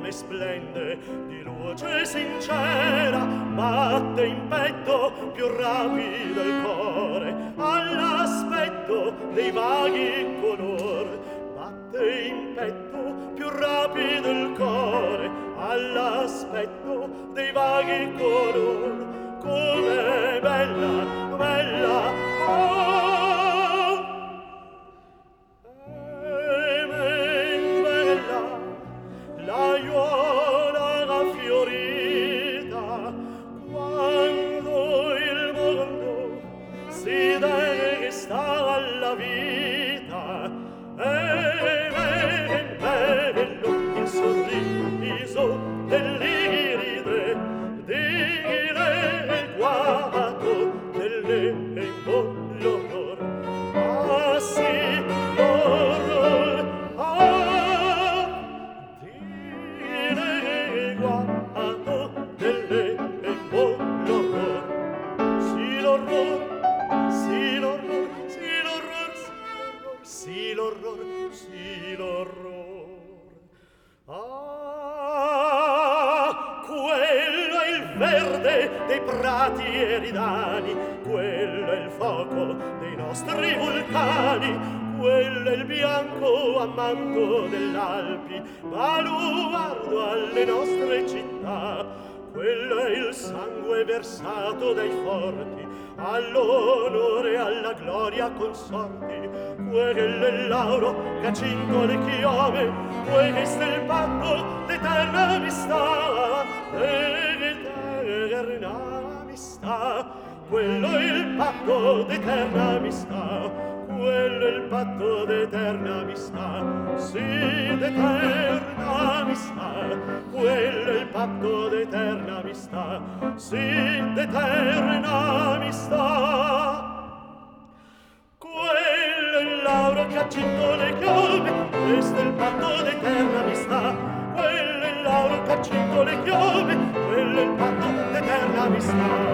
come splende di luce sincera, batte in petto più rapido il cuore all'aspetto dei vaghi color. Batte in petto più rapido il cuore all'aspetto dei vaghi color. Come bella, bella, oh! Men bella, l'aiuola raffiorita, quando il mondo si desta alla vita. Men bello il sorriso dell'iride, di leguato dell'embolor. Ah sì, l'orror, di leguato dell'embolor. Sì l'orror, sì l'orror, sì l'orror, sì l'orror, sì l'orror. Ah, quello è il verde dei prati eridani, quello è il fuoco dei nostri vulcani, quello è il bianco ammanto dell'Alpi, baluardo alle nostre città, quello è il sangue versato dai forti, all'onore e alla gloria consorti, quello è l'auro che ha cinto le chiome, questo è il patto d'eterna amistà, d'eterna amistà, quello è il patto d'eterna amistà, quello è il patto d'eterna amistà, sì, d'eterna amistà, quello è il patto d'eterna amistà, sì, d'eterna amistà. Quello è il lauro che ha cinto le chiome, questo è il patto d'eterna amistà, quello è il lauro che ha cinto le chiome, quello è il patto d'eterna amistà.